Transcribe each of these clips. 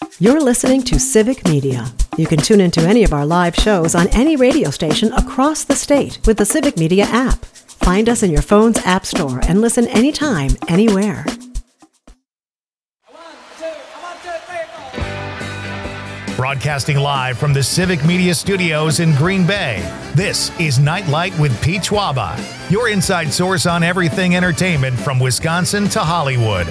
You're listening to Civic Media. You can tune into any of our live shows on any radio station across the state with the Civic Media app. Find us in your phone's app store and listen anytime, anywhere. Broadcasting live from the Civic Media Studios in Green Bay, this is Nightlight with Pete Schwaba, your inside source on everything entertainment from Wisconsin to Hollywood.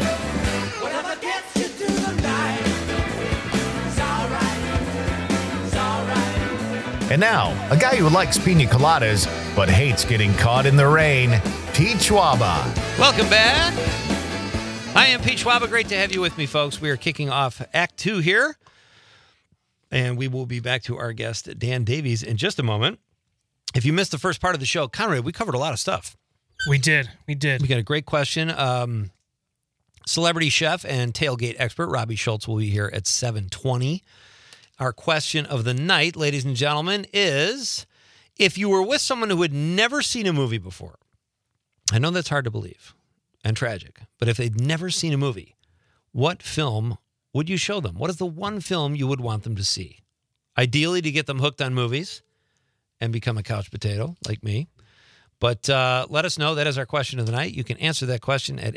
And now, a guy who likes pina coladas but hates getting caught in the rain, Pete Schwaba. Welcome back. I am Pete Schwaba. Great to have you with me, folks. We are kicking off Act 2 here. And we will be back to our guest, Dan Davies, in just a moment. If you missed the first part of the show, Conrad, we covered a lot of stuff. We did. We got a great question. Celebrity chef and tailgate expert Robbie Schultz will be here at 7:20. Our question of the night, ladies and gentlemen, is if you were with someone who had never seen a movie before, I know that's hard to believe and tragic, but if they'd never seen a movie, what film would you show them? What is the one film you would want them to see? Ideally, to get them hooked on movies and become a couch potato like me. But let us know. That is our question of the night. You can answer that question at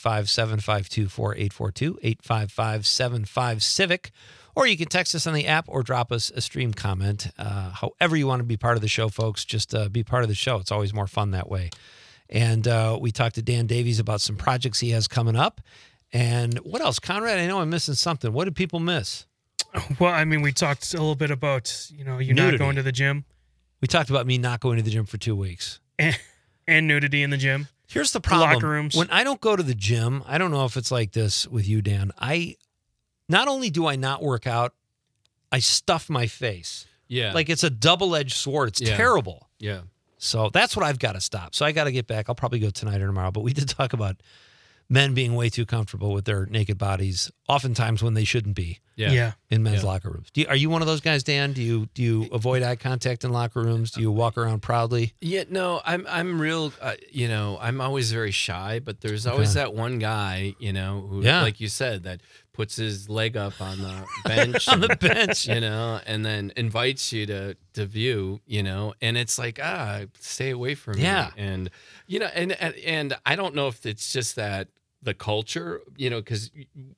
855-752-4842, 855-75-CIVIC, or you can text us on the app or drop us a stream comment. However you want to be part of the show, folks, just be part of the show. It's always more fun that way. And we talked to Dan Davies about some projects he has coming up. And what else? Conrad, I know I'm missing something. What did people miss? Well, I mean, we talked a little bit about, you nudity. Not going to the gym. We talked about me not going to the gym for 2 weeks. And nudity in the gym. Here's the problem. Locker rooms. When I don't go to the gym, I don't know if it's like this with you, Dan. Not only do I not work out, I stuff my face. Yeah. Like it's a double-edged sword. It's terrible. Yeah. So that's what I've got to stop. So I got to get back. I'll probably go tonight or tomorrow. But we did talk about men being way too comfortable with their naked bodies, oftentimes when they shouldn't be. Yeah. In men's locker rooms. Are you one of those guys, Dan? Do you avoid eye contact in locker rooms? Do you walk around proudly? Yeah, no, I'm real, I'm always very shy, but there's always that one guy, who, like you said, that puts his leg up on the bench. On the bench. And then invites you to view, and it's like, stay away from me. And, and I don't know if it's just that the culture, because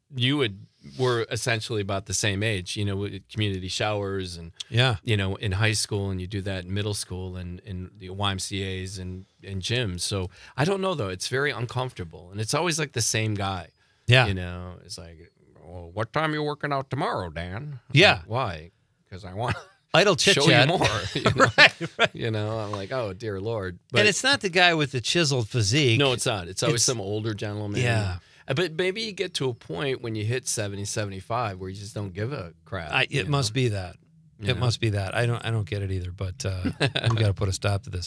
we're essentially about the same age, with community showers and, in high school, and you do that in middle school and in the YMCAs and gyms. So I don't know, though. It's very uncomfortable. And it's always like the same guy. Yeah. It's like, well, what time are you working out tomorrow, Dan? Yeah. Why? Because I want idle chit show chat. you more. Right. I'm like, oh, dear Lord. But, and it's not the guy with the chiseled physique. No, it's not. It's always some older gentleman. Yeah. But maybe you get to a point when you hit 70, 75 where you just don't give a crap. It must be that. It must be that. I don't get it either, but we got to put a stop to this.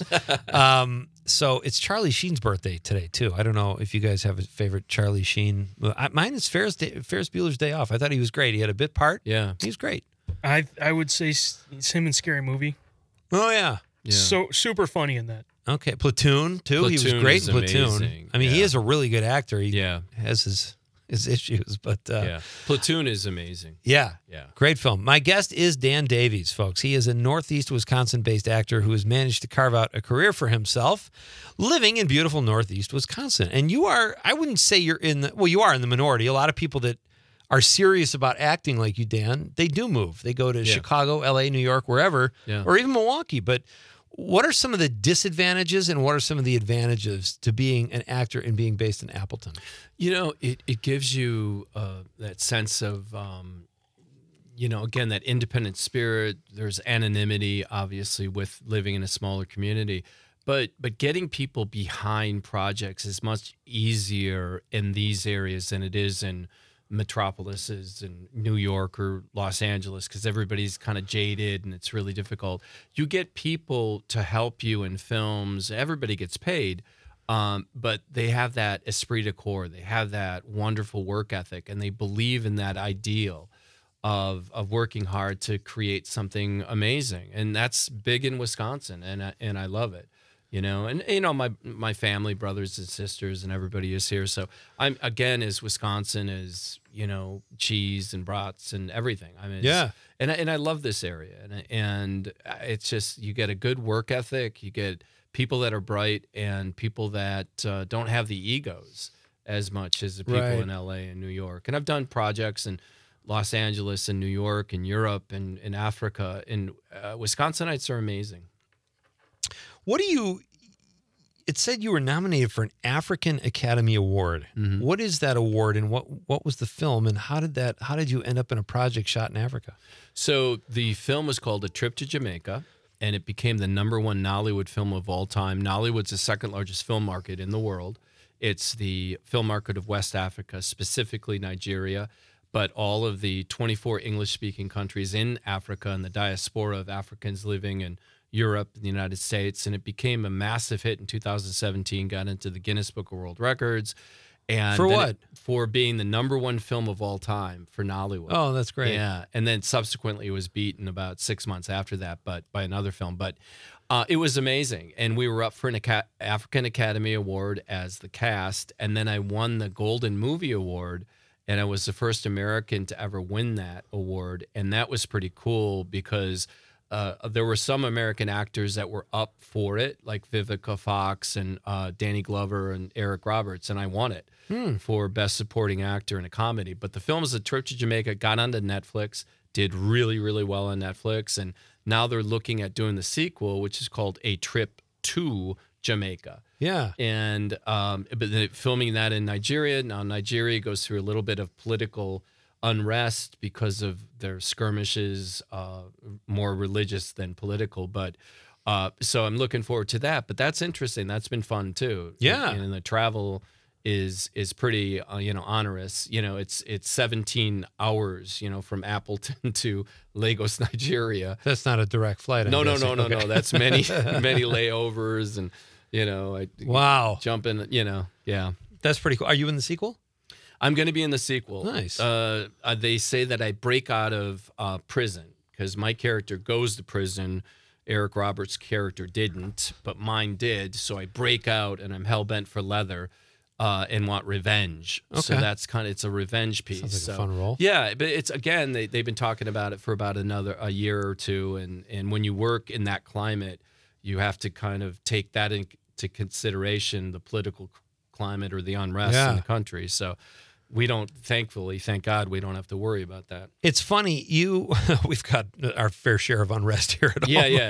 So it's Charlie Sheen's birthday today, too. I don't know if you guys have a favorite Charlie Sheen. Mine is Ferris Bueller's Day Off. I thought he was great. He had a bit part. Yeah. He's great. I would say it's him in Scary Movie. Oh, yeah. So super funny in that. Okay. Platoon, too. He was great in Platoon. I mean, he is a really good actor. He has his issues, but Platoon is amazing. Yeah, great film. My guest is Dan Davies, folks. He is a Northeast Wisconsin-based actor who has managed to carve out a career for himself, living in beautiful Northeast Wisconsin. And you are, I wouldn't say you are in the minority. A lot of people that are serious about acting like you, Dan, they do move. They go to Chicago, LA, New York, wherever, or even Milwaukee. But what are some of the disadvantages and what are some of the advantages to being an actor and being based in Appleton? It gives you that sense of, again, that independent spirit. There's anonymity, obviously, with living in a smaller community. But getting people behind projects is much easier in these areas than it is in metropolises in New York or Los Angeles, because everybody's kind of jaded and it's really difficult. You get people to help you in films. Everybody gets paid, but they have that esprit de corps. They have that wonderful work ethic, and they believe in that ideal of working hard to create something amazing. And that's big in Wisconsin, and I love it. you know, and you know my family, brothers and sisters, and everybody is here. So I'm again as Wisconsin as you know cheese and brats and everything. I mean, Yeah. and I love this area, and it's just you get a good work ethic, you get people that are bright and people that don't have the egos as much as the people Right. in LA and New York. And I've done projects in Los Angeles and New York and Europe and in Africa, and Wisconsinites are amazing. What do you? It said you were nominated for an African Academy Award. Mm-hmm. What is that award, and what was the film, and how did you end up in a project shot in Africa? So the film was called A Trip to Jamaica, and it became the #1 Nollywood film of all time. Nollywood's the second largest film market in the world. It's the film market of West Africa, specifically Nigeria, but all of the 24 English-speaking countries in Africa and the diaspora of Africans living in Europe and the United States. And it became a massive hit in 2017, got into the Guinness Book of World Records. And For then what? For being the #1 film of all time for Nollywood. Oh, that's great. Yeah, and then subsequently it was beaten about 6 months after that, but by another film. But it was amazing, and we were up for an African Academy Award as the cast, and then I won the Golden Movie Award, and I was the first American to ever win that award, and that was pretty cool because there were some American actors that were up for it, like Vivica Fox and Danny Glover and Eric Roberts, and I won it for Best Supporting Actor in a Comedy. But the film is A Trip to Jamaica, got onto Netflix, did really, really well on Netflix, and now they're looking at doing the sequel, which is called A Trip to Jamaica. Yeah. And but they're filming that in Nigeria. Now Nigeria goes through a little bit of political unrest because of their skirmishes, more religious than political. But so I'm looking forward to that. But that's interesting. That's been fun too. Yeah. And the travel is pretty onerous. You know, it's 17 hours. You know, from Appleton to Lagos, Nigeria. That's not a direct flight. I'm No. guessing. Okay. That's many layovers and I Wow. jump in. Yeah. That's pretty cool. Are you in the sequel? I'm going to be in the sequel. Nice. They say that I break out of prison because my character goes to prison. Eric Roberts' character didn't, but mine did. So I break out and I'm hell bent for leather and want revenge. So Okay. that's it's a revenge piece. Sounds like a So, fun role. Yeah, but it's again they've been talking about it for about a year or two, and when you work in that climate, you have to kind of take that into consideration, the political climate or the unrest Yeah. in the country. So we don't, thankfully, thank God, we don't have to worry about that. It's funny. We've got our fair share of unrest here at home.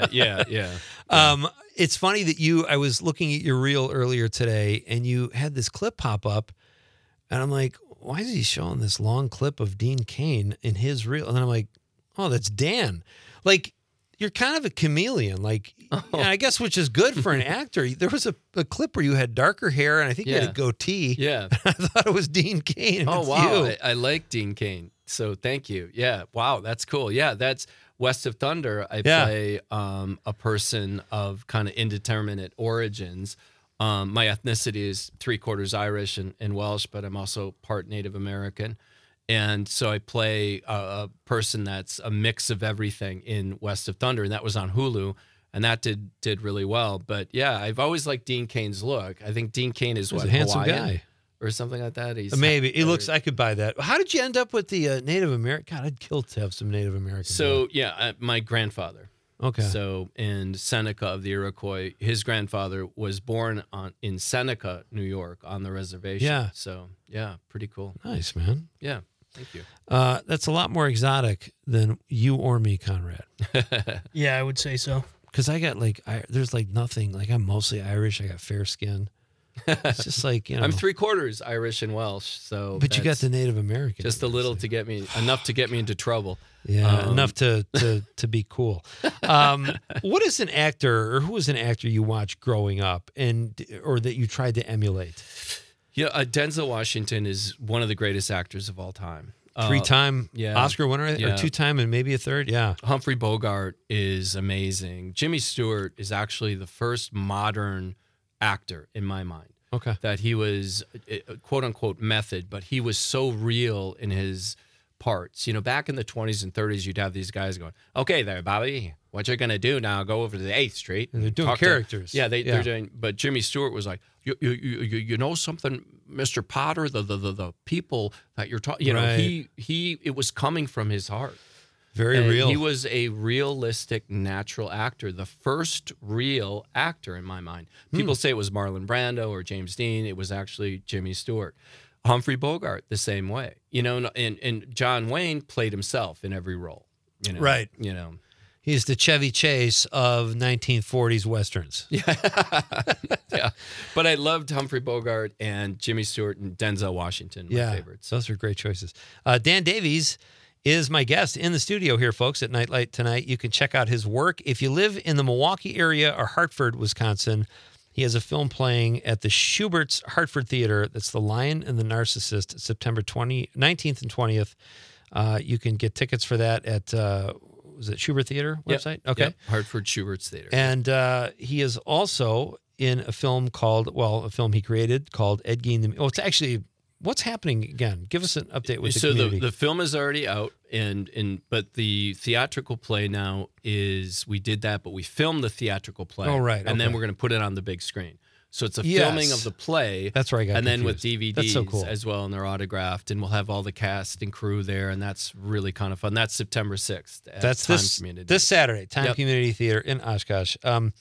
Yeah. It's funny that I was looking at your reel earlier today and you had this clip pop up and I'm like, why is he showing this long clip of Dean Cain in his reel? And then I'm like, oh, that's Dan. Like, you're kind of a chameleon, like, and I guess, which is good for an actor. There was a clip where you had darker hair and I think you had a Yeah. goatee. Yeah. I thought it was Dean Cain. Oh, It's wow. you. I like Dean Cain. So thank you. Yeah. Wow. That's cool. Yeah. That's West of Thunder. I play a person of kind of indeterminate origins. My ethnicity is 3/4 Irish and Welsh, but I'm also part Native American. And so I play a person that's a mix of everything in West of Thunder, and that was on Hulu, and that did really well. But yeah, I've always liked Dean Cain's look. I think Dean Cain is He's a handsome Hawaiian guy. or something like that. Maybe it looks. I could buy that. How did you end up with the Native American? God, I'd kill to have some Native American. So yeah, my grandfather. okay. So in Seneca of the Iroquois, his grandfather was born in Seneca, New York, on the reservation. Yeah. So yeah, pretty cool. Nice, man. Yeah. Thank you. That's a lot more exotic than you or me, Conrad. Yeah, I would say so. Because I got there's nothing. Like, I'm mostly Irish. I got fair skin. It's just like, I'm 3/4 Irish and Welsh. So, But you got that's the Native American. just a little to get me enough to get me into trouble. Yeah, enough to be cool. What is an actor, or who was an actor you watched growing up, or that you tried to emulate? Yeah, Denzel Washington is one of the greatest actors of all time. 3-time yeah. Oscar winner, or Yeah. 2-time and maybe a third. Yeah. Humphrey Bogart is amazing. Jimmy Stewart is actually the first modern actor in my mind. Okay. That he was quote unquote method, but he was so real in his parts. Back in the 20s and 30s, you'd have these guys going, "Okay, there, Bobby, what you're going to do now, go over to the 8th Street. And they're doing talk to-" characters. They're doing, but Jimmy Stewart was like, you know something, Mr. Potter, the people that you're talking, Right. it was coming from his heart. Very And real. He was a realistic, natural actor, the first real actor in my mind. People say it was Marlon Brando or James Dean. It was actually Jimmy Stewart. Humphrey Bogart, the same way. And John Wayne played himself in every role. Right. You He's the Chevy Chase of 1940s Westerns. yeah. But I loved Humphrey Bogart and Jimmy Stewart and Denzel Washington, my favorites. Those are great choices. Dan Davies is my guest in the studio here, folks, at Nightlight tonight. You can check out his work. If you live in the Milwaukee area or Hartford, Wisconsin, he has a film playing at the Schubert's Hartford Theater. That's The Lion and the Narcissist, September 19th and 20th. You can get tickets for that at, was it Schubert Theater website? Yep. Okay. Yep. Hartford Schubert's Theater. And he is also in a film a film he created called Ed Gein. It's actually, what's happening again? Give us an update with the community. So the film is already out, but the theatrical play now is, we did that, but we filmed the theatrical play. Oh, right. And then Okay. we're going to put it on the big screen. So it's a Yes. filming of the play. That's where I got And then with confused. DVDs That's so cool. as well, and they're autographed, and we'll have all the cast and crew there, and that's really kind of fun. That's September 6th at That's Time this Community. this Saturday, Time Yep. Community Theater in Oshkosh.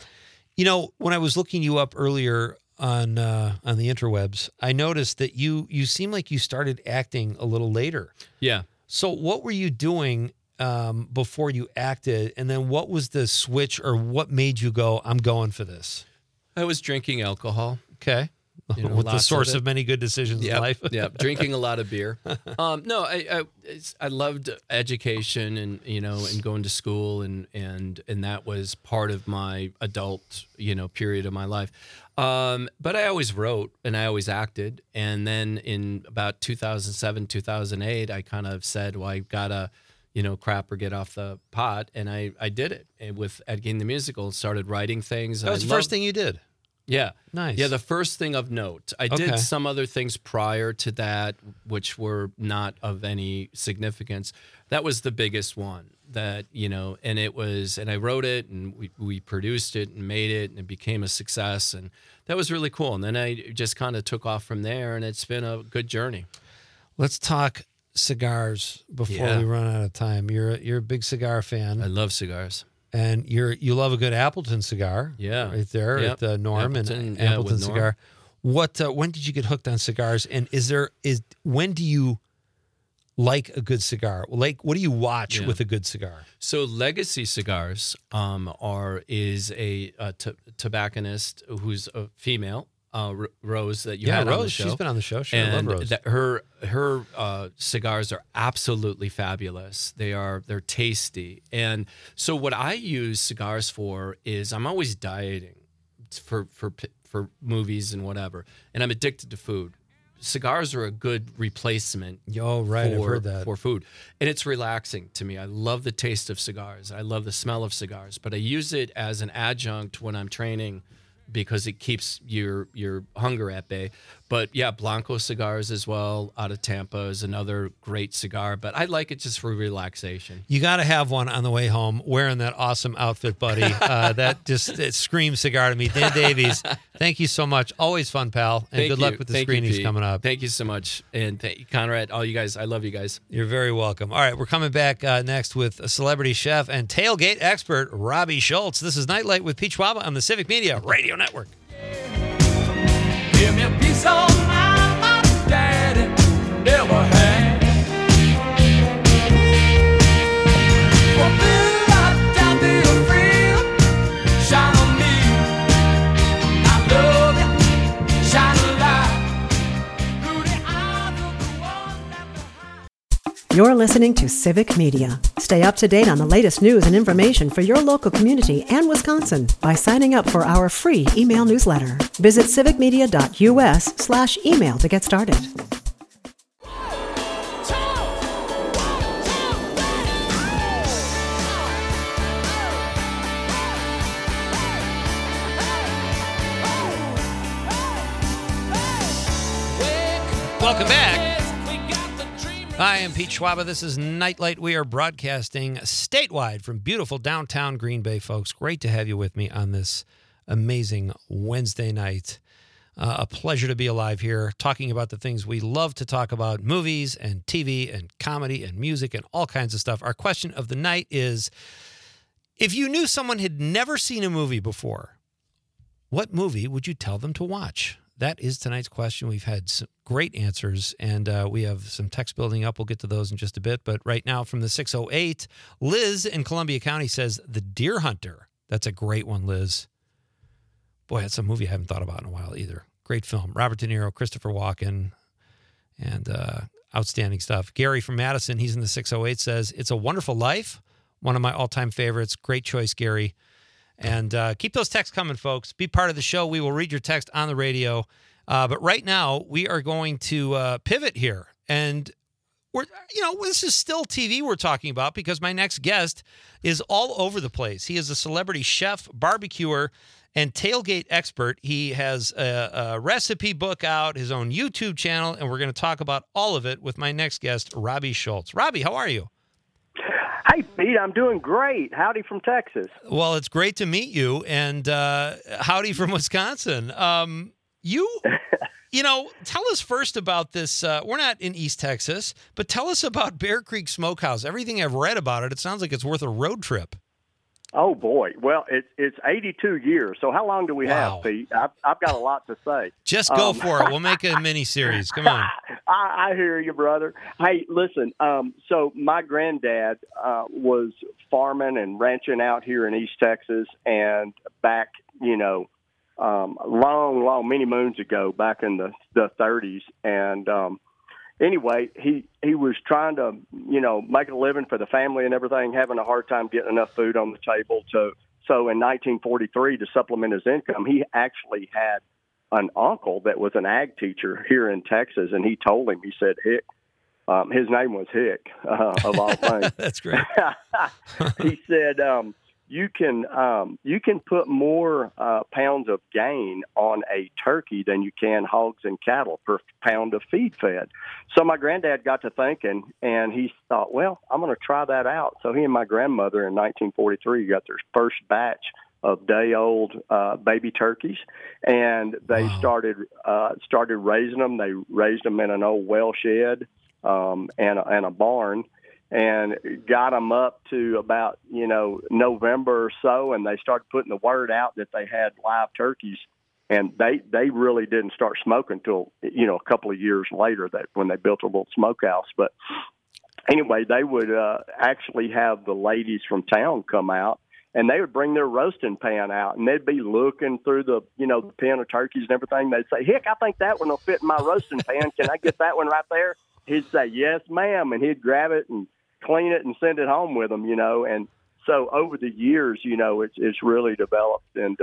When I was looking you up earlier on the interwebs, I noticed that you seem like you started acting a little later. Yeah. So what were you doing before you acted, and then what was the switch, or what made you go, I'm going for this? I was drinking alcohol. Okay. You know, With the lots of source it. of many good decisions in life. Yeah, drinking a lot of beer. No, I loved education and going to school and that was part of my adult period of my life. But I always wrote and I always acted, and then in about 2007, 2008, I kind of said, well, I gotta crap or get off the pot, and I did it with Ed Gein the Musical. Started writing things. That was the first thing you did. Yeah. Nice. Yeah, the first thing of note. I Okay. did some other things prior to that, which were not of any significance. That was the biggest one that, and I wrote it, and we produced it and made it, and it became a success. And that was really cool. And then I just kind of took off from there, and it's been a good journey. Let's talk cigars before Yeah. we run out of time. You're a big cigar fan. I love cigars. And you love a good Appleton cigar, Yeah. right there Yep. at Norm Appleton, and yeah, Appleton with Norm. cigar. What when did you get hooked on cigars? And when do you like a good cigar? Like, what do you watch Yeah. with a good cigar? So Legacy Cigars is a tobacconist who's a female, Rose, that you had Rose. on the show. She's been on the show. Sure, I love And Rose. her cigars are absolutely fabulous. They're tasty. And so what I use cigars for is I'm always dieting for movies and whatever, and I'm addicted to food. Cigars are a good replacement. Oh, right, I've heard that. For food, and it's relaxing to me. I love the taste of cigars. I love the smell of cigars, but I use it as an adjunct when I'm training, because it keeps your hunger at bay. But yeah, Blanco cigars as well out of Tampa is another great cigar, but I like it just for relaxation. You got to have one on the way home wearing that awesome outfit, buddy. It screams cigar to me. Dan Davies, thank you so much. Always fun, pal. And good luck with the Thank you, screenings Pete. coming up. Thank you so much. And thank you, Conrad, all you guys. I love you guys. You're very welcome. All right, we're coming back next with a celebrity chef and tailgate expert, Robbie Schultz. This is Nightlight with Pete Schwaba on the Civic Media Radio Network. Give me a piece of mind my daddy never had. Fulfill that down to your friend, shine on me. I love you, shine a light through the eyes of the one left behind. You're listening to Civic Media. Stay up to date on the latest news and information for your local community and Wisconsin by signing up for our free email newsletter. Visit civicmedia.us/email to get started. Welcome back. Hi, I'm Pete Schwaba. This is Nightlight. We are broadcasting statewide from beautiful downtown Green Bay, folks. Great to have you with me on this amazing Wednesday night. A pleasure to be alive here, talking about the things we love to talk about, movies and TV and comedy and music and all kinds of stuff. Our question of the night is, if you knew someone had never seen a movie before, what movie would you tell them to watch? That is tonight's question. We've had some great answers, and we have some text building up. We'll get to those in just a bit. But right now from the 608, Liz in Columbia County says The Deer Hunter. That's a great one, Liz. Boy, that's a movie I haven't thought about in a while either. Great film. Robert De Niro, Christopher Walken, and outstanding stuff. Gary from Madison, he's in the 608, says It's a Wonderful Life. One of my all-time favorites. Great choice, Gary. And keep those texts coming, folks. Be part of the show. We will read your text on the radio. But right now, we are going to pivot here. And this is still TV we're talking about because my next guest is all over the place. He is a celebrity chef, barbecuer, and tailgate expert. He has a recipe book out, his own YouTube channel, and we're going to talk about all of it with my next guest, Robbie Schultz. Robbie, how are you? Hey, Pete, I'm doing great. Howdy from Texas. Well, it's great to meet you, and howdy from Wisconsin. Tell us first about this. We're not in East Texas, but tell us about Bear Creek Smokehouse. Everything I've read about it, it sounds like it's worth a road trip. Oh, boy. Well, it's 82 years. So how long do we have, Pete? I've got a lot to say. Just go for it. We'll make a mini-series. Come on. I hear you, brother. Hey, listen, so my granddad was farming and ranching out here in East Texas, and back, long, many moons ago, back in the 30s. And anyway, he was trying to, make a living for the family and everything, having a hard time getting enough food on the table. So in 1943, to supplement his income, he actually had an uncle that was an ag teacher here in Texas, and he told him, he said, Hick, his name was Hick, of all things. That's great. He said, you can put more pounds of gain on a turkey than you can hogs and cattle per pound of feed fed. So my granddad got to thinking, and he thought, well, I'm going to try that out. So he and my grandmother in 1943 got their first batch of day-old baby turkeys, and they started raising them. They raised them in an old well shed and a barn, and got them up to about, November or so, and they started putting the word out that they had live turkeys, and they really didn't start smoking until, a couple of years later, that when they built a little smokehouse. But anyway, they would actually have the ladies from town come out, and they would bring their roasting pan out, and they'd be looking through the pen of turkeys and everything. They'd say, Hick, I think that one will fit in my roasting pan. Can I get that one right there? He'd say, yes, ma'am, and he'd grab it and clean it and send it home with them, and so over the years, it's really developed, and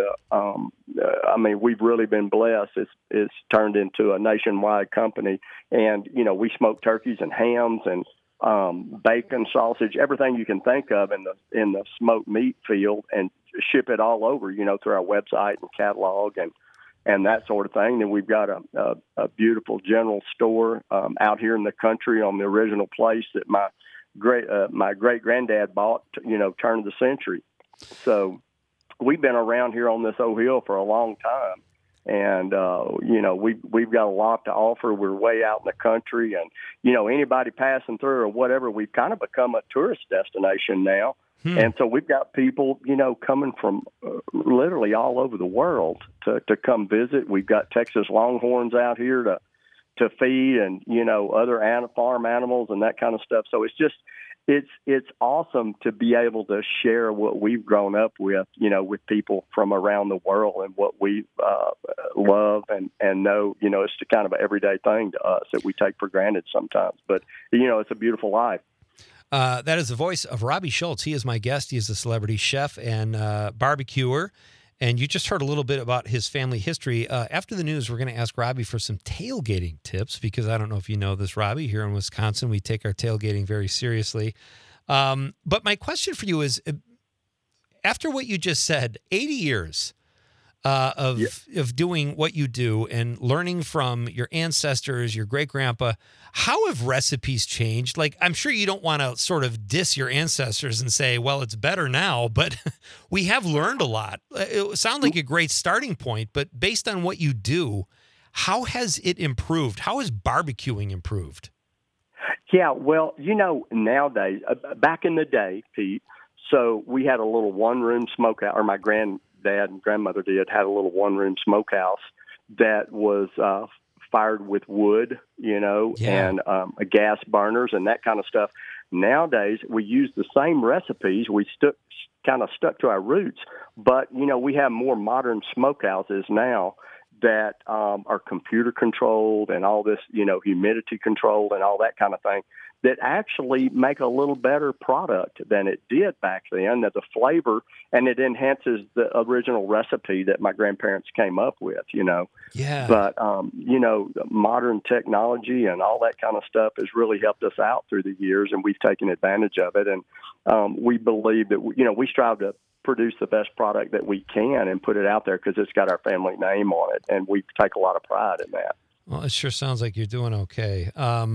we've really been blessed. It's turned into a nationwide company, and we smoke turkeys and hams and bacon, sausage, everything you can think of in the smoked meat field, and ship it all over, through our website and catalog and that sort of thing. And we've got a beautiful general store out here in the country on the original place that my great granddad bought, turn of the century. So we've been around here on this old hill for a long time, and we've got a lot to offer. We're way out in the country, and anybody passing through or whatever, we've kind of become a tourist destination now. And so we've got people, coming from literally all over the world to come visit. We've got Texas Longhorns out here to feed, and other farm animals and that kind of stuff. So it's awesome to be able to share what we've grown up with, with people from around the world, and what we love and know. It's the kind of an everyday thing to us that we take for granted sometimes. But it's a beautiful life. That is the voice of Robbie Schultz. He is my guest. He is a celebrity chef and barbecuer. And you just heard a little bit about his family history. After the news, we're going to ask Robbie for some tailgating tips, because I don't know if you know this, Robbie, here in Wisconsin, we take our tailgating very seriously. But my question for you is, after what you just said, 80 years, of doing what you do and learning from your ancestors, your great grandpa. How have recipes changed? Like, I'm sure you don't want to sort of diss your ancestors and say, well, it's better now, but we have learned a lot. It sounds like a great starting point, but based on what you do, how has it improved? How has barbecuing improved? Yeah, well, nowadays, back in the day, Pete, so we had a little one-room smokehouse, or my granddad and grandmother had a little one-room smokehouse that was fired with wood, and gas burners and that kind of stuff. Nowadays, we use the same recipes. We kind of stuck to our roots, but, we have more modern smokehouses now that are computer controlled and all this, humidity controlled and all that kind of thing, that actually make a little better product than it did back then. That the flavor, and it enhances the original recipe that my grandparents came up with, Yeah. But, modern technology and all that kind of stuff has really helped us out through the years, and we've taken advantage of it. And we believe that, we strive to produce the best product that we can and put it out there because it's got our family name on it, and we take a lot of pride in that. Well, it sure sounds like you're doing okay.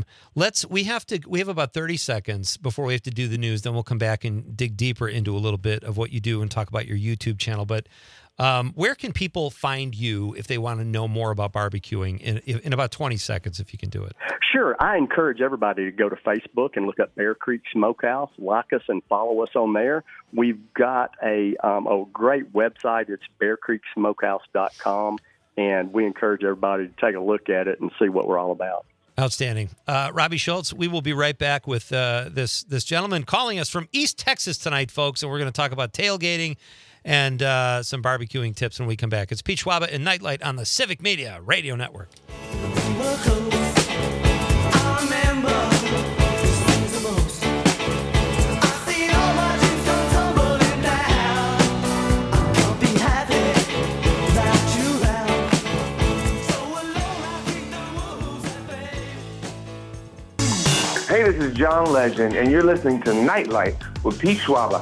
We have about 30 seconds before we have to do the news. Then we'll come back and dig deeper into a little bit of what you do and talk about your YouTube channel. But where can people find you if they want to know more about barbecuing in about 20 seconds, if you can do it? Sure. I encourage everybody to go to Facebook and look up Bear Creek Smokehouse, like us and follow us on there. We've got a great website. It's bearcreeksmokehouse.com. And we encourage everybody to take a look at it and see what we're all about. Outstanding. Robbie Schultz, we will be right back with this gentleman calling us from East Texas tonight, folks, and we're going to talk about tailgating and some barbecuing tips when we come back. It's Pete Schwaba and Nightlight on the Civic Media Radio Network. Hey, this is John Legend, and you're listening to Nightlight with Pete Schwaba.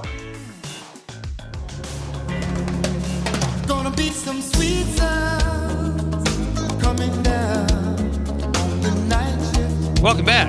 Gonna be some sweet sounds coming down on the night shift. Welcome back.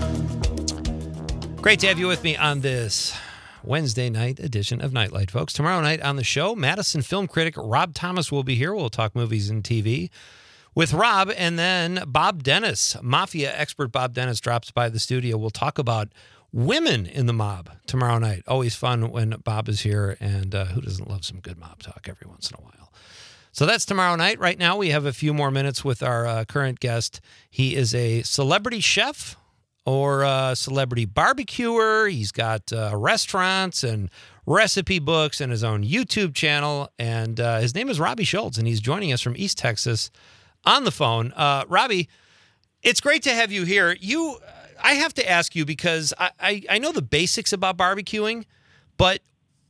Great to have you with me on this Wednesday night edition of Nightlight, folks. Tomorrow night on the show, Madison film critic Rob Thomas will be here. We'll talk movies and TV with Rob, and then Bob Dennis, Mafia expert Bob Dennis, drops by the studio. We'll talk about women in the mob tomorrow night. Always fun when Bob is here, and who doesn't love some good mob talk every once in a while? So that's tomorrow night. Right now, we have a few more minutes with our current guest. He is a celebrity chef or a celebrity barbecuer. He's got restaurants and recipe books and his own YouTube channel, and his name is Robbie Schultz, and he's joining us from East Texas on the phone. Robbie, it's great to have you here. I have to ask you, because I know the basics about barbecuing, but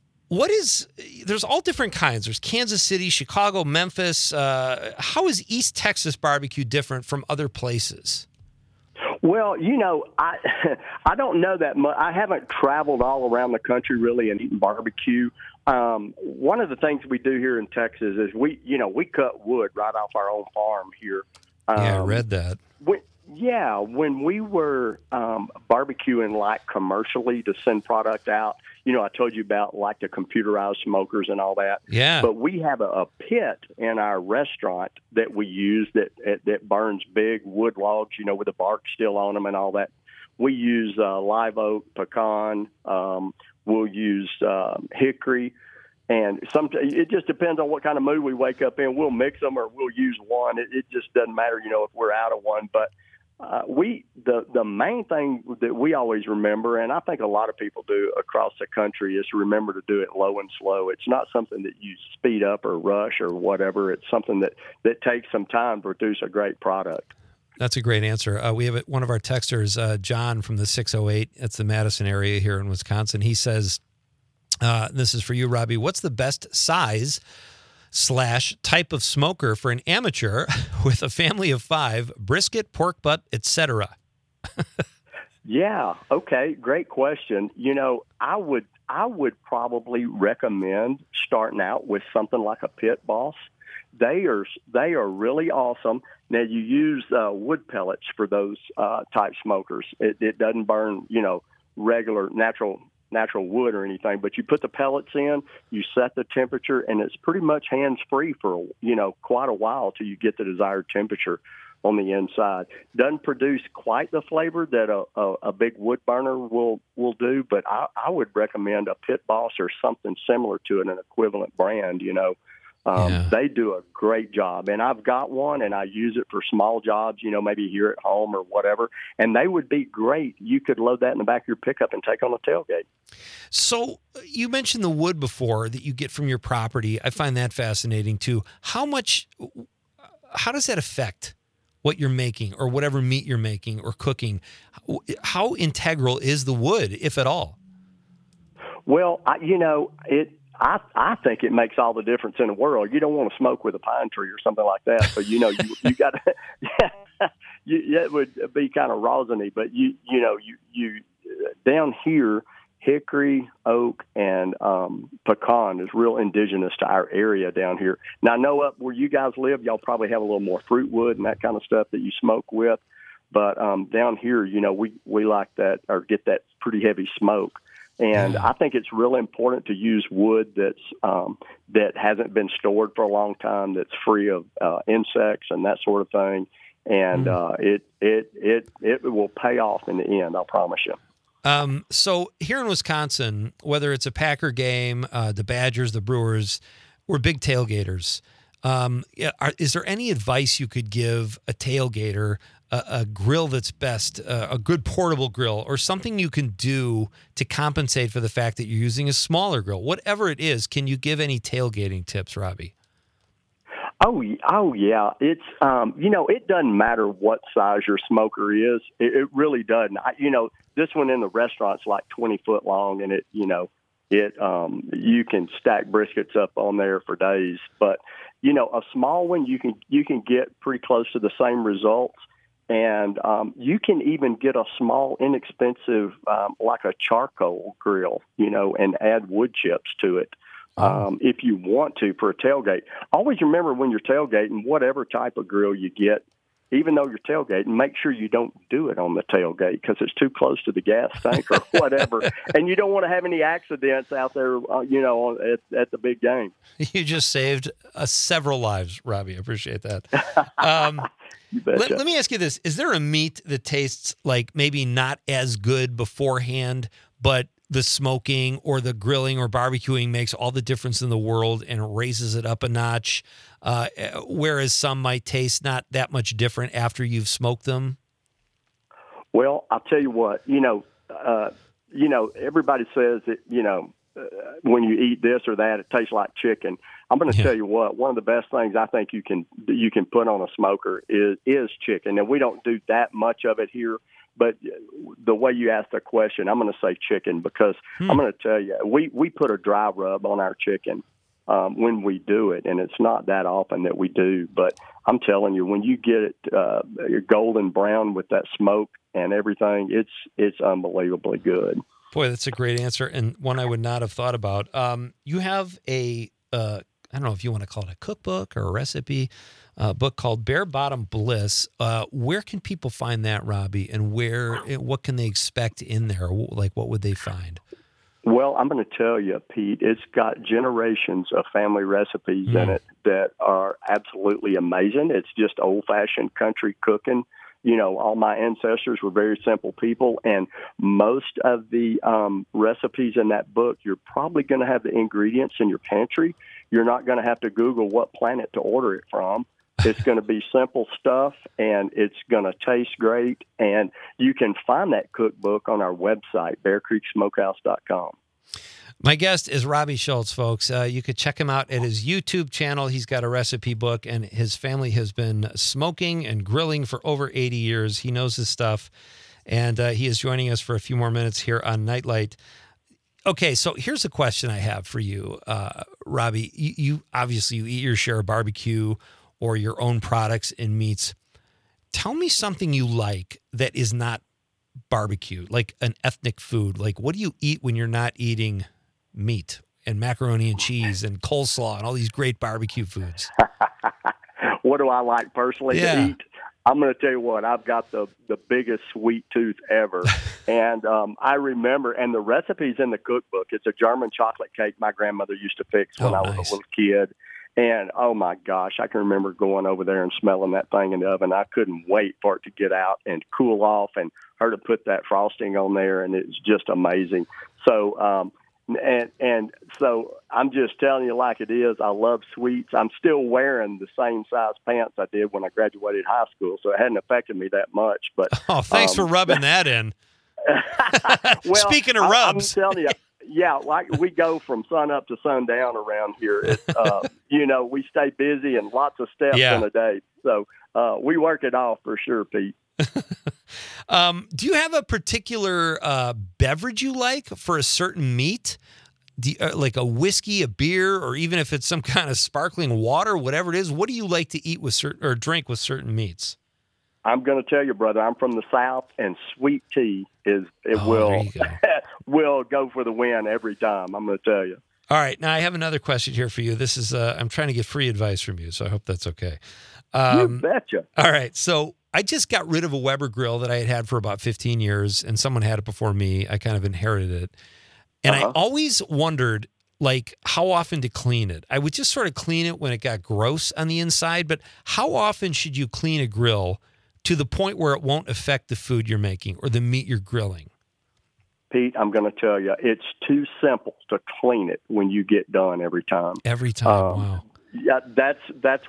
there's all different kinds. There's Kansas City, Chicago, Memphis. How is East Texas barbecue different from other places? Well, I don't know that much. I haven't traveled all around the country really and eaten barbecue. One of the things we do here in Texas is we cut wood right off our own farm here. Yeah, I read that. When we were barbecuing like commercially to send product out, I told you about like the computerized smokers and all that. Yeah. But we have a pit in our restaurant that we use that burns big wood logs, with the bark still on them and all that. We use live oak, pecan. We'll use hickory. And it just depends on what kind of mood we wake up in. We'll mix them or we'll use one. It just doesn't matter, if we're out of one. But the main thing that we always remember, and I think a lot of people do across the country, is to remember to do it low and slow. It's not something that you speed up or rush or whatever. It's something that takes some time to produce a great product. That's a great answer. We have one of our texters, John from the 608. It's the Madison area here in Wisconsin. He says, this is for you, Robbie. What's the best size / type of smoker for an amateur with a family of 5, brisket, pork butt, etc.? Yeah. Okay. Great question. I would probably recommend starting out with something like a Pit Boss. They are really awesome. Now you use wood pellets for those type smokers. It doesn't burn, regular natural wood or anything, but you put the pellets in, you set the temperature, and it's pretty much hands-free for, quite a while till you get the desired temperature on the inside. Doesn't produce quite the flavor that a big wood burner will do, but I would recommend a Pit Boss or something similar to it, an equivalent brand, They do a great job, and I've got one, and I use it for small jobs, maybe here at home or whatever, and they would be great. You could load that in the back of your pickup and take on a tailgate. So you mentioned the wood before that you get from your property. I find that fascinating too. How does that affect what you're making or whatever meat you're making or cooking? How integral is the wood, if at all? Well, I think it makes all the difference in the world. You don't want to smoke with a pine tree or something like that. So, you got to, it would be kind of rosiny, but you down here, hickory, oak, and pecan is real indigenous to our area down here. Now, I know up where you guys live, y'all probably have a little more fruit wood and that kind of stuff that you smoke with. But down here, we like that or get that pretty heavy smoke. And I think it's really important to use wood that hasn't been stored for a long time, that's free of insects and that sort of thing. And it will pay off in the end, I promise you. So here in Wisconsin, whether it's a Packer game, the Badgers, the Brewers, we're big tailgaters. Is there any advice you could give a tailgater, a grill that's best, a good portable grill, or something you can do to compensate for the fact that you're using a smaller grill? Whatever it is, can you give any tailgating tips, Robbie? Oh yeah. It's, it doesn't matter what size your smoker is. It really doesn't. This one in the restaurant's like 20 foot long, and you can stack briskets up on there for days. But, a small one, you can get pretty close to the same results. And you can even get a small, inexpensive, like a charcoal grill, and add wood chips to it. If you want to, for a tailgate. Always remember when you're tailgating, whatever type of grill you get, even though you're tailgating, make sure you don't do it on the tailgate because it's too close to the gas tank or whatever. And you don't want to have any accidents out there, at the big game. You just saved several lives, Robbie. I appreciate that. Let me ask you this. Is there a meat that tastes like maybe not as good beforehand, but the smoking or the grilling or barbecuing makes all the difference in the world and raises it up a notch, whereas some might taste not that much different after you've smoked them? Well, I'll tell you what, everybody says that, when you eat this or that, it tastes like chicken. I'm going to tell you what, one of the best things I think you can put on a smoker is chicken. And we don't do that much of it here. But the way you asked the question, I'm going to say chicken because I'm going to tell you, we put a dry rub on our chicken when we do it, and it's not that often that we do. But I'm telling you, when you get it golden brown with that smoke and everything, it's unbelievably good. Boy, that's a great answer, and one I would not have thought about. You have I don't know if you want to call it a cookbook or a recipe, book called Bare Bottom Bliss. Where can people find that, Robbie, and what can they expect in there? Like, what would they find? Well, I'm going to tell you, Pete, it's got generations of family recipes in it that are absolutely amazing. It's just old-fashioned country cooking. All my ancestors were very simple people, and most of the recipes in that book, you're probably going to have the ingredients in your pantry. You're not going to have to Google what planet to order it from. It's going to be simple stuff, and it's going to taste great. And you can find that cookbook on our website, BearCreekSmokehouse.com. My guest is Robbie Schultz, folks. You could check him out at his YouTube channel. He's got a recipe book, and his family has been smoking and grilling for over 80 years. He knows his stuff, and he is joining us for a few more minutes here on Nightlight. Okay, so here's a question I have for you, Robbie. You obviously you eat your share of barbecue or your own products and meats. Tell me something you like that is not barbecue, like an ethnic food. Like, what do you eat when you're not eating meat? and macaroni and cheese and coleslaw and all these great barbecue foods. What do I like personally to eat? I'm going to tell you what, I've got the biggest sweet tooth ever. And I remember, and the recipe's in the cookbook. It's a German chocolate cake my grandmother used to fix when I was a little kid. And, oh, my gosh, I can remember going over there and smelling that thing in the oven. I couldn't wait for it to get out and cool off and her to put that frosting on there, and it's just amazing. So, and so I'm just telling you like it is. I love sweets. I'm still wearing the same size pants I did when I graduated high school, so it hadn't affected me that much. But thanks for rubbing that in. Well, speaking of rubs, I'm telling you, yeah, like we go from sun up to sundown around here. It's, we stay busy and lots of steps in a day. So we work it off for sure, Pete. Do you have a particular beverage you like for a certain meat? Like a whiskey, a beer, or even if it's some kind of sparkling water, whatever it is, what do you like to eat with certain or drink with certain meats? I'm going to tell you, brother, I'm from the South, and sweet tea will go for the win every time. I'm going to tell you. All right. Now, I have another question here for you. This is, I'm trying to get free advice from you, so I hope that's okay. You betcha. All right. So I just got rid of a Weber grill that I had for about 15 years, and someone had it before me. I kind of inherited it. And I always wondered, like, how often to clean it. I would just sort of clean it when it got gross on the inside, but how often should you clean a grill to the point where it won't affect the food you're making or the meat you're grilling? Pete, I'm going to tell you, it's too simple to clean it when you get done every time. Every time, wow. Yeah, that's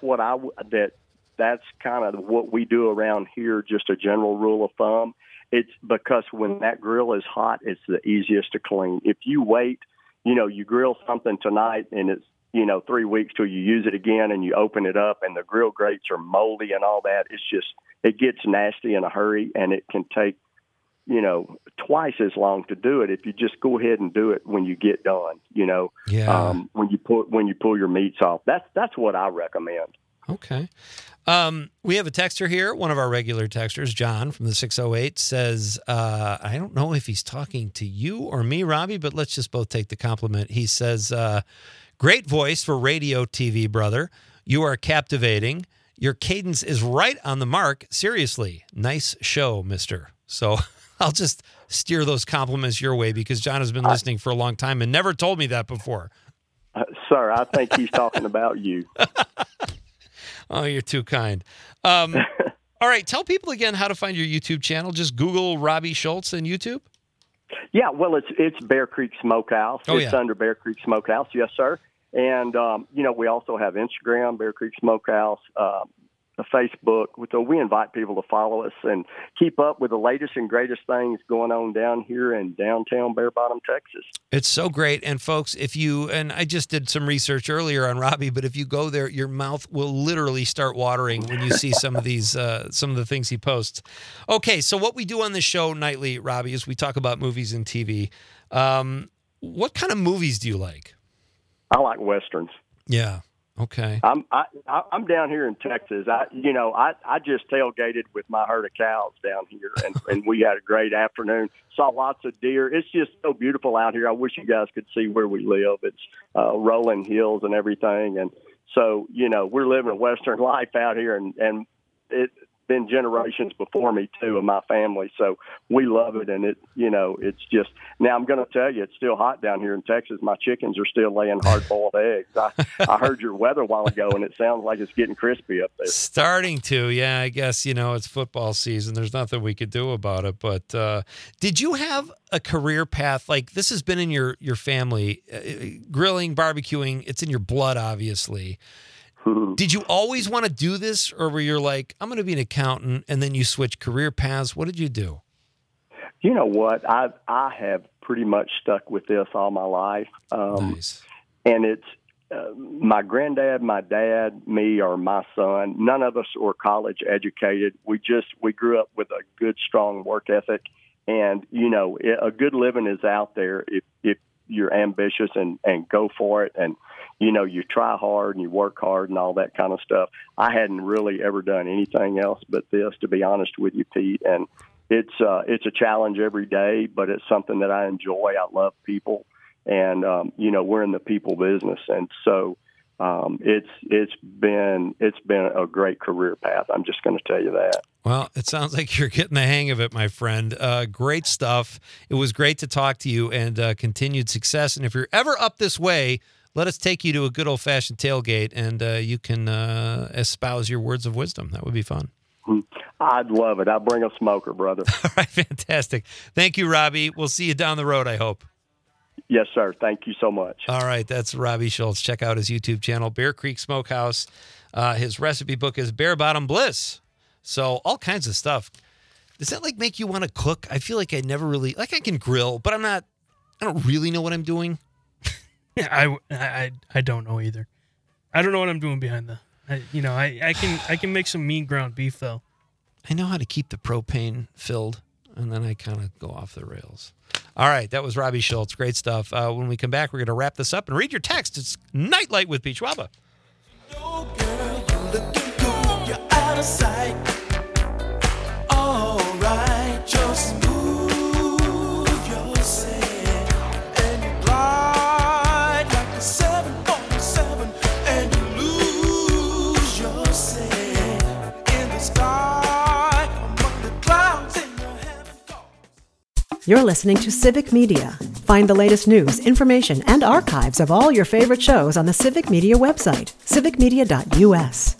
kind of what we do around here, just a general rule of thumb. It's because when that grill is hot, it's the easiest to clean. If you wait, you grill something tonight and it's, 3 weeks till you use it again and you open it up and the grill grates are moldy and all that, it gets nasty in a hurry, and it can take, twice as long to do it if you just go ahead and do it when you get done, when you pull your meats off. That's what I recommend. Okay. We have a texter here. One of our regular texters, John from the 608, says, I don't know if he's talking to you or me, Robbie, but let's just both take the compliment. He says, great voice for radio TV, brother. You are captivating. Your cadence is right on the mark. Seriously, nice show, mister. So I'll just steer those compliments your way because John has been listening for a long time and never told me that before. Sir, I think he's talking about you. Oh, you're too kind. All right, tell people again how to find your YouTube channel. Just Google Robbie Schultz and YouTube. Yeah, well, it's Bear Creek Smokehouse. It's under Bear Creek Smokehouse, yes, sir. And, we also have Instagram, Bear Creek Smokehouse, Facebook. So we invite people to follow us and keep up with the latest and greatest things going on down here in downtown Bear Bottom, Texas. It's so great. And folks, and I just did some research earlier on Robbie, but if you go there, your mouth will literally start watering when you see some of these, some of the things he posts. Okay. So what we do on this show nightly, Robbie, is we talk about movies and TV. What kind of movies do you like? I like Westerns. Yeah. Okay. I'm down here in Texas. I just tailgated with my herd of cows down here, and we had a great afternoon. Saw lots of deer. It's just so beautiful out here. I wish you guys could see where we live. It's rolling hills and everything, and so we're living a Western life out here, and it's been generations before me too of my family, so we love it. And it's just, now I'm going to tell you, it's still hot down here in Texas. My chickens are still laying hard-boiled eggs. I heard your weather a while ago, and it sounds like it's getting crispy up there. Starting to, yeah. I guess it's football season. There's nothing we could do about it. But did you have a career path like this? Has been in your family, grilling, barbecuing? It's in your blood, obviously. Did you always want to do this, or were you like, I'm going to be an accountant, and then you switch career paths? What did you do? You know what? I have pretty much stuck with this all my life. Nice. And it's my granddad, my dad, me, or my son. None of us were college educated. We grew up with a good, strong work ethic. And, a good living is out there if you're ambitious and go for it. And, you try hard and you work hard and all that kind of stuff. I hadn't really ever done anything else but this, to be honest with you, Pete. And it's a challenge every day, but it's something that I enjoy. I love people. and we're in the people business, and so it's been a great career path. I'm just going to tell you that. Well, it sounds like you're getting the hang of it, my friend. Great stuff. It was great to talk to you, and continued success. And if you're ever up this way, let us take you to a good old-fashioned tailgate, and you can espouse your words of wisdom. That would be fun. I'd love it. I'll bring a smoker, brother. All right, fantastic. Thank you, Robbie. We'll see you down the road, I hope. Yes, sir. Thank you so much. All right, that's Robbie Schultz. Check out his YouTube channel, Bear Creek Smokehouse. His recipe book is Bear Bottom Bliss. So all kinds of stuff. Does that make you want to cook? I feel like I never really I can grill, but I don't really know what I'm doing. Yeah, I don't know either. I don't know what I'm doing behind the. I can make some mean ground beef though. I know how to keep the propane filled, and then I kind of go off the rails. All right, that was Robbie Schultz. Great stuff. When we come back, we're going to wrap this up and read your text. It's Nightlight with Peach Waba. Oh, girl, you're looking good. You're out of sight. All right, just move yourself and you glide like a 747, and you lose yourself in the sky among the clouds in your heaven. You're listening to Civic Media. Find the latest news, information, and archives of all your favorite shows on the Civic Media website, civicmedia.us.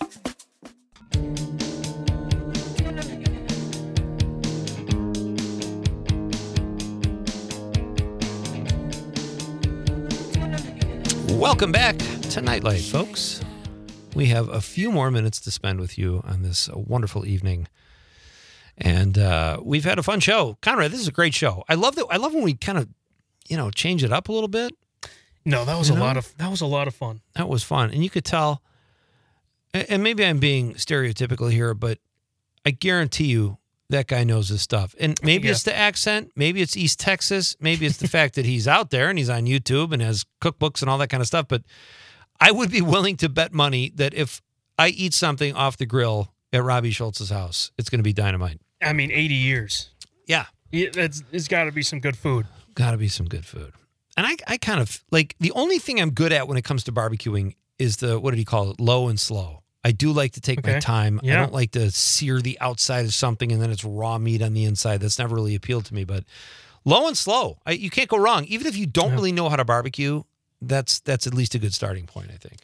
Welcome back to Nightlight, folks. We have a few more minutes to spend with you on this wonderful evening. And we've had a fun show. Conrad, this is a great show. I love when we kind of, change it up a little bit. No, that was a lot of fun. That was fun. And you could tell, and maybe I'm being stereotypical here, but I guarantee you that guy knows his stuff. And maybe it's the accent, maybe it's East Texas, maybe it's the fact that he's out there and he's on YouTube and has cookbooks and all that kind of stuff. But I would be willing to bet money that if I eat something off the grill at Robbie Schultz's house, it's going to be dynamite. 80 years. Yeah. It's got to be some good food. Got to be some good food. And I kind of, the only thing I'm good at when it comes to barbecuing is what did he call it? Low and slow. I do like to take my time. Yeah. I don't like to sear the outside of something and then it's raw meat on the inside. That's never really appealed to me. But low and slow, you can't go wrong. Even if you don't really know how to barbecue, that's at least a good starting point, I think.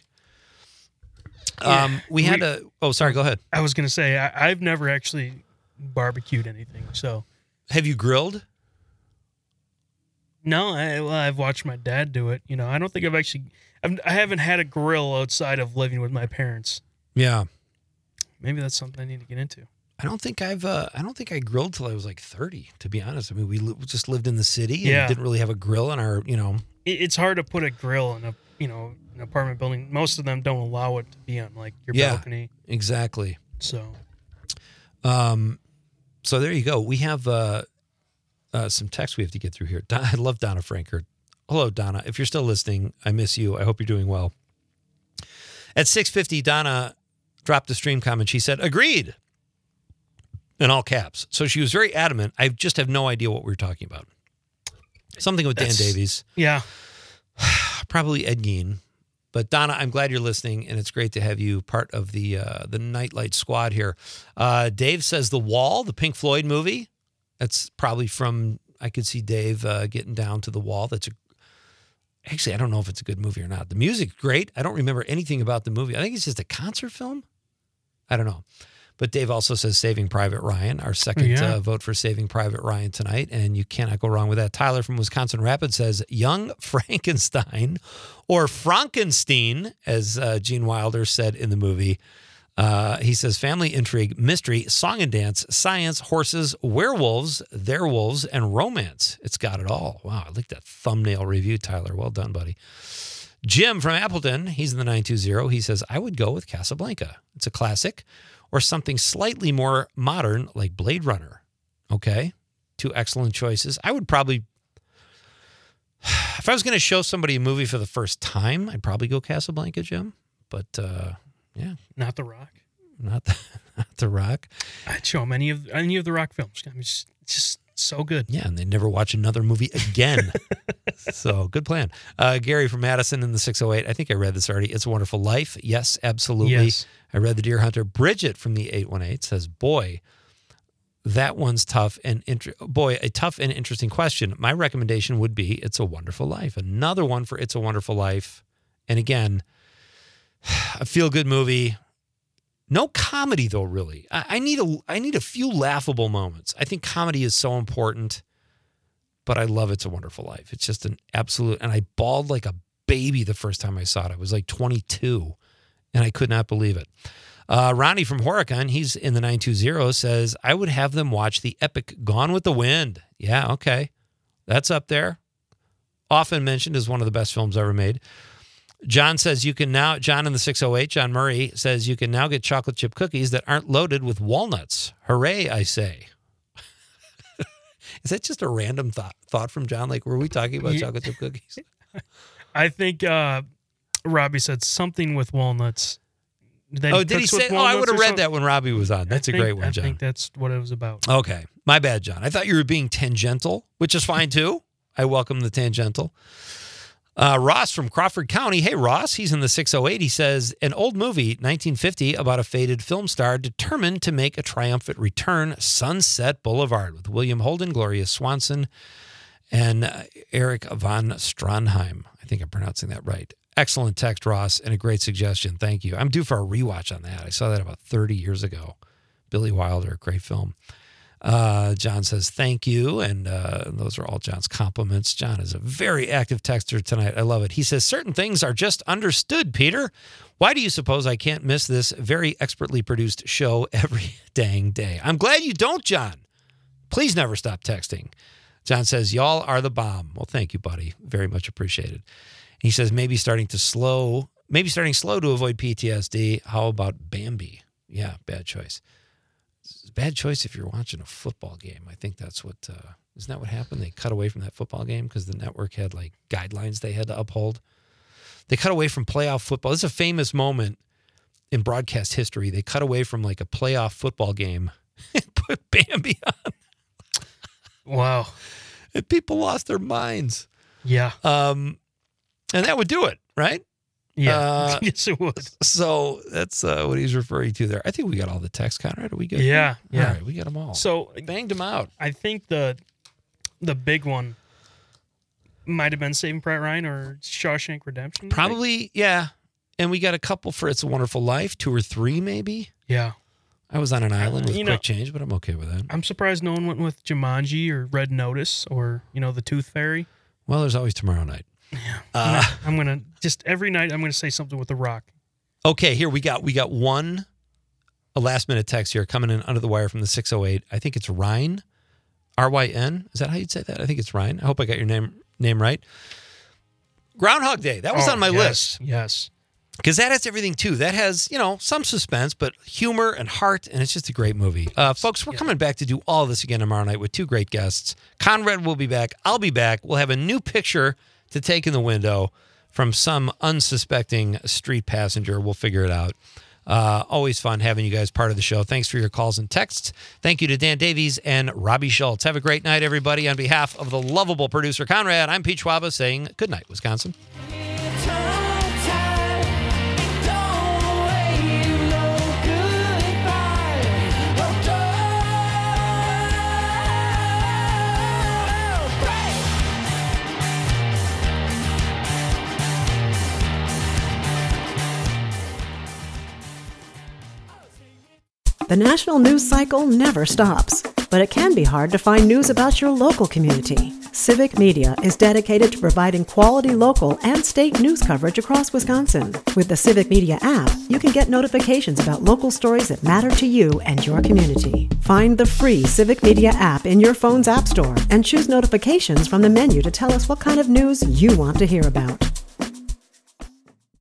Sorry, go ahead. I was going to say, I've never actually barbecued anything. So, have you grilled? No, I've watched my dad do it. I don't think I haven't had a grill outside of living with my parents. Yeah. Maybe that's something I need to get into. I don't think I grilled till I was 30, to be honest. I mean, we just lived in the city and didn't really have a grill in our, It's hard to put a grill in an apartment building. Most of them don't allow it to be on your balcony. Exactly. So there you go. We have some text we have to get through here. I love Donna Frankert. Hello, Donna. If you're still listening, I miss you. I hope you're doing well. At 6:50, Donna dropped a stream comment. She said, agreed, in all caps. So she was very adamant. I just have no idea what we were talking about. Something with Dan Davies. Yeah. Probably Ed Gein. But Donna, I'm glad you're listening, and it's great to have you part of the Nightlight squad here. Dave says The Wall, the Pink Floyd movie. That's probably from, I could see Dave getting down to The Wall. Actually, I don't know if it's a good movie or not. The music's great. I don't remember anything about the movie. I think it's just a concert film. I don't know. But Dave also says Saving Private Ryan, our second vote for Saving Private Ryan tonight, and you cannot go wrong with that. Tyler from Wisconsin Rapids says Young Frankenstein, or Frankenstein, as Gene Wilder said in the movie. He says family intrigue, mystery, song and dance, science, horses, werewolves, their wolves, and romance. It's got it all. Wow, I like that thumbnail review, Tyler. Well done, buddy. Jim from Appleton, he's in the 920. He says, I would go with Casablanca. It's a classic, or something slightly more modern like Blade Runner. Okay, two excellent choices. I would probably, if I was going to show somebody a movie for the first time, I'd probably go Casablanca, Jim. But yeah, not The Rock. Not the Rock. I'd show him any of the Rock films. I mean, just so good. Yeah, and they never watch another movie again. So good plan. Gary from Madison in the 608. I think I read this already. It's a Wonderful Life. Yes, absolutely. Yes. I read The Deer Hunter. Bridget from the 818 says, boy, that one's tough and a tough and interesting question. My recommendation would be It's a Wonderful Life. Another one for It's a Wonderful Life. And again, a feel-good movie. No comedy though, really. I need a few laughable moments. I think comedy is so important, but I love It's a Wonderful Life. It's just an absolute, and I bawled like a baby the first time I saw it. I was like 22, and I could not believe it. Ronnie from Horicon, he's in the 920, says, I would have them watch the epic Gone with the Wind. Yeah, okay. That's up there. Often mentioned as one of the best films ever made. John says you can now, John in the 608, John Murray says you can now get chocolate chip cookies that aren't loaded with walnuts. Hooray, I say. Is that just a random thought from John? Like, were we talking about chocolate chip cookies? I think Robbie said something with walnuts. Did he say? I would have read that when Robbie was on. That's a great one, John. I think that's what it was about. Okay. My bad, John. I thought you were being tangential, which is fine too. I welcome the tangential. Ross from Crawford County. Hey, Ross. He's in the 608. He says, an old movie, 1950, about a faded film star determined to make a triumphant return, Sunset Boulevard, with William Holden, Gloria Swanson, and Eric von Stronheim. I think I'm pronouncing that right. Excellent text, Ross, and a great suggestion. Thank you. I'm due for a rewatch on that. I saw that about 30 years ago. Billy Wilder, great film. John says, thank you. And those are all John's compliments. John is a very active texter tonight. I love it. He says, certain things are just understood, Peter. Why do you suppose I can't miss this very expertly produced show every dang day? I'm glad you don't, John. Please never stop texting. John says, y'all are the bomb. Well, thank you, buddy. Very much appreciated. He says, maybe starting slow to avoid PTSD. How about Bambi? Yeah, bad choice. Bad choice if you're watching a football game. I think that's what, isn't that what happened? They cut away from that football game because the network had like guidelines they had to uphold. They cut away from playoff football. This is a famous moment in broadcast history. They cut away from like a playoff football game and put Bambi on. Wow. And people lost their minds. Yeah. And that would do it, right? Yeah. Yes, it would. So that's what he's referring to there. I think we got all the text, Conrad. Are we good? Yeah. Yeah. All right, we got them all. So banged them out. I think the big one might have been Saving Private Ryan or Shawshank Redemption. Probably, yeah. And we got a couple for It's a Wonderful Life, 2 or 3 maybe. Yeah. I was on an island with quick change, but I'm okay with that. I'm surprised no one went with Jumanji or Red Notice or, the Tooth Fairy. Well, there's always tomorrow night. Yeah. I'm going to just every night I'm going to say something with The Rock. Okay, here we got a last minute text here coming in under the wire from the 608. I think it's Ryan, R-Y-N. Is that how you'd say that? I think it's Ryan. I hope I got your name right. Groundhog Day. That was on my list. Yes. Because that has everything too. That has, some suspense, but humor and heart, and it's just a great movie. Folks, we're coming back to do all this again tomorrow night with 2 great guests. Conrad will be back. I'll be back. We'll have a new picture to take in the window from some unsuspecting street passenger. We'll figure it out. Always fun having you guys part of the show. Thanks for your calls and texts. Thank you to Dan Davies and Robbie Schultz. Have a great night, everybody. On behalf of the lovable producer, Conrad, I'm Pete Schwaba saying good night, Wisconsin. The national news cycle never stops, but it can be hard to find news about your local community. Civic Media is dedicated to providing quality local and state news coverage across Wisconsin. With the Civic Media app, you can get notifications about local stories that matter to you and your community. Find the free Civic Media app in your phone's app store and choose notifications from the menu to tell us what kind of news you want to hear about.